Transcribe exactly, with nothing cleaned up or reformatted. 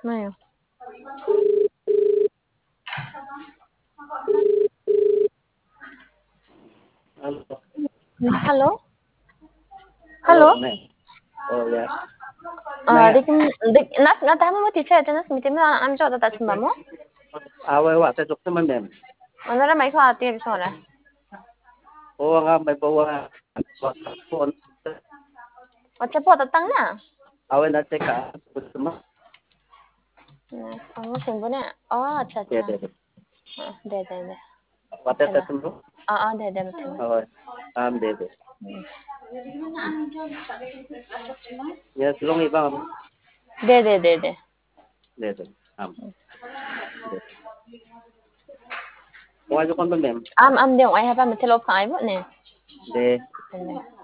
Ayo. Halo. Halo. Halo, Halo. Neng. Oh ya. Ah, Neng, dik dik nas na tamu mo teacher nas mitim na am jota ta simba mo. awe wa te tok teman dem. Onara mai ko ati bi sora. Oh nga may bawa phone. Ocha po tatang na. Awe na te ka. Sama. Ang simbo na. Oh, acha Ya acha. de de. Ah, de de de. Wa te te tum. Ah, ah, de de mitim. Oh, am de de. Ya tulong iba am. De de de de. De de. Am. De. Wa jo kon mem. Am am de ay haba mitil op kai mo ne. De.